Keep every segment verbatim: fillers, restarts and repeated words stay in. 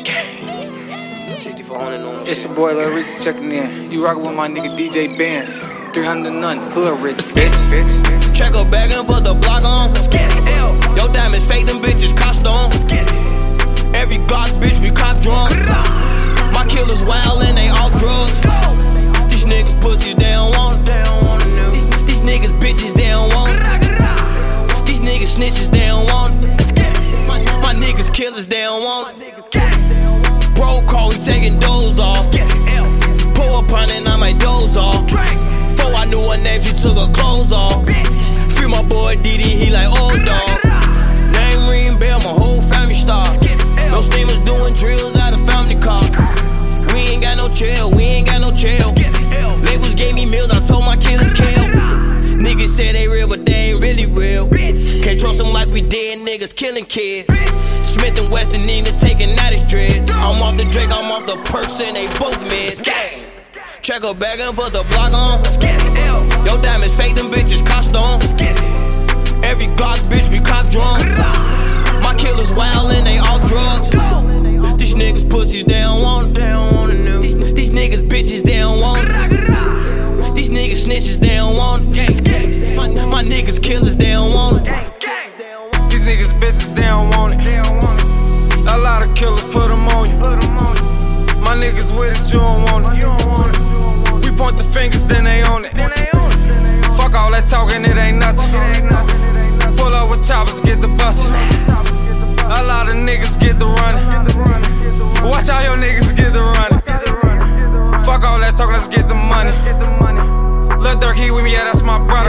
It's your boy Lil Reese checking in. You rockin' with my nigga D J Benz. three hundred none, hood rich, bitch. Check a bag and put the block on. Yo diamonds fake, them bitches cost on. Every Glock bitch we cop drunk. My killers wild and they all drugs. These niggas pussies they don't want. These, these niggas bitches they don't want. These niggas snitches they don't want. My, my niggas killers they don't want. Bro call, we taking doze off. Pull up on it, I might doze off. Before I knew her name, she took her clothes off. Free my boy D D, he like old dog. Name ring bell, my whole family star. No steamers doing drills out of family car. We ain't got no trail, we ain't got no trail. Labels gave me meals, I told my killers kill. Niggas say they real, but they ain't really real. Can't trust them like we did, niggas killing kids. Smith and Weston even taking out his dread. I'm off the Drake, I'm off the perks, and they both mid. Check a bag and put the block on. Yo diamonds fake, them bitches cost on. Every Glock bitch we cop drunk. My killers wild and they all drugs. These niggas pussies they don't want. These, these niggas bitches they don't want. These niggas snitches they don't want. My, my niggas killers they don't want. These niggas bitches they don't want it. A lot of killers put them on you. My niggas with it, you don't want it. We point the fingers, then they own it. Fuck all that talking, it ain't nothing. Pull up with choppers, get the bustin'. A lot of niggas get the running. Watch all your niggas get the running. Fuck all that talking, let's get the money. Lil Durk, he with me, yeah, that's my brother.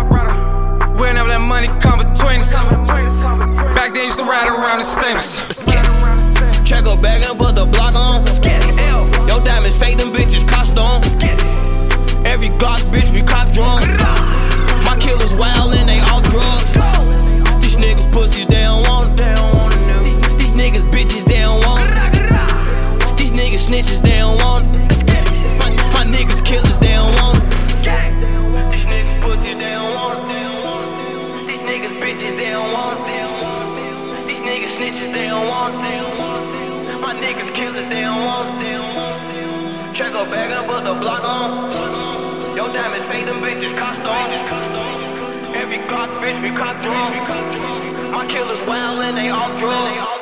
We ain't never let money come between us. Back then, used to ride around in Stainless. Check a bag and put the block on. Yo diamonds fake, them bitches cost on. Every Glock bitch we cop drunk. My killers wild and they all drugs. These niggas pussies they don't want. These, these niggas bitches they don't want. These niggas snitches they don't want. My, my niggas killers they don't want. These niggas pussies they don't want. These niggas bitches they don't want. These niggas snitches they don't want. My niggas killers they don't want. Check a bag and put the block on. Yo diamonds fake, them bitches cost on. Every Glock bitch we cop drunk. My killers wild and they all drugs.